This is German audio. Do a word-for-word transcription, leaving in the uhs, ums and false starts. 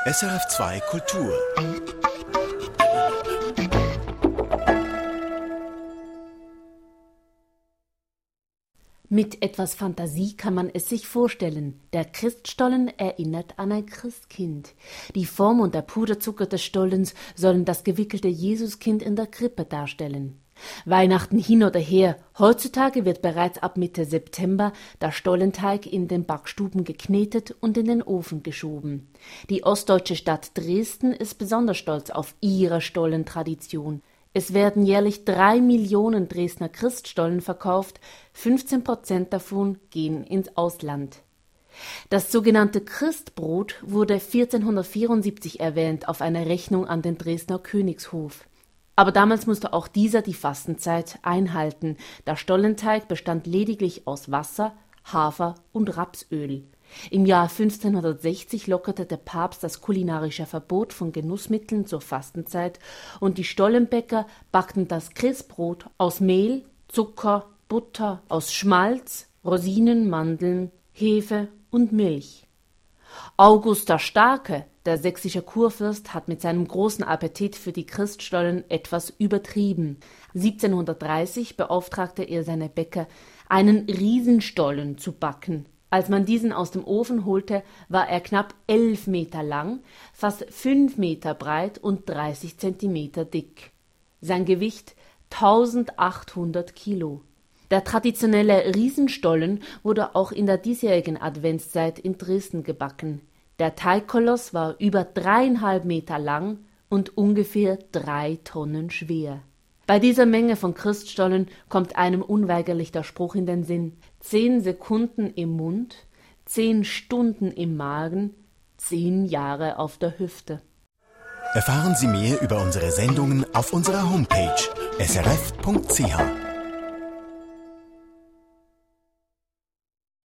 S R F zwei Kultur. Mit etwas Fantasie kann man es sich vorstellen. Der Christstollen erinnert an ein Christkind. Die Form und der Puderzucker des Stollens sollen das gewickelte Jesuskind in der Krippe darstellen. Weihnachten hin oder her, heutzutage wird bereits ab Mitte September der Stollenteig in den Backstuben geknetet und in den Ofen geschoben. Die ostdeutsche Stadt Dresden ist besonders stolz auf ihre Stollentradition. Es werden jährlich drei Millionen Dresdner Christstollen verkauft, fünfzehn Prozent davon gehen ins Ausland. Das sogenannte Christbrot wurde vierzehnhundertvierundsiebzig erwähnt auf einer Rechnung an den Dresdner Königshof. Aber damals musste auch dieser die Fastenzeit einhalten. Der Stollenteig bestand lediglich aus Wasser, Hafer und Rapsöl. Im Jahr fünfzehnhundertsechzig lockerte der Papst das kulinarische Verbot von Genussmitteln zur Fastenzeit und die Stollenbäcker backten das Christbrot aus Mehl, Zucker, Butter, aus Schmalz, Rosinen, Mandeln, Hefe und Milch. August der Starke, der sächsische Kurfürst, hat mit seinem großen Appetit für die Christstollen etwas übertrieben. siebzehnhundertdreißig beauftragte er seine Bäcker, einen Riesenstollen zu backen. Als man diesen aus dem Ofen holte, war er knapp elf Meter lang, fast fünf Meter breit und dreißig Zentimeter dick. Sein Gewicht eintausendachthundert Kilo. Der traditionelle Riesenstollen wurde auch in der diesjährigen Adventszeit in Dresden gebacken. Der Teigkoloss war über dreieinhalb Meter lang und ungefähr drei Tonnen schwer. Bei dieser Menge von Christstollen kommt einem unweigerlich der Spruch in den Sinn: Zehn Sekunden im Mund, zehn Stunden im Magen, zehn Jahre auf der Hüfte. Erfahren Sie mehr über unsere Sendungen auf unserer Homepage s r f punkt c h.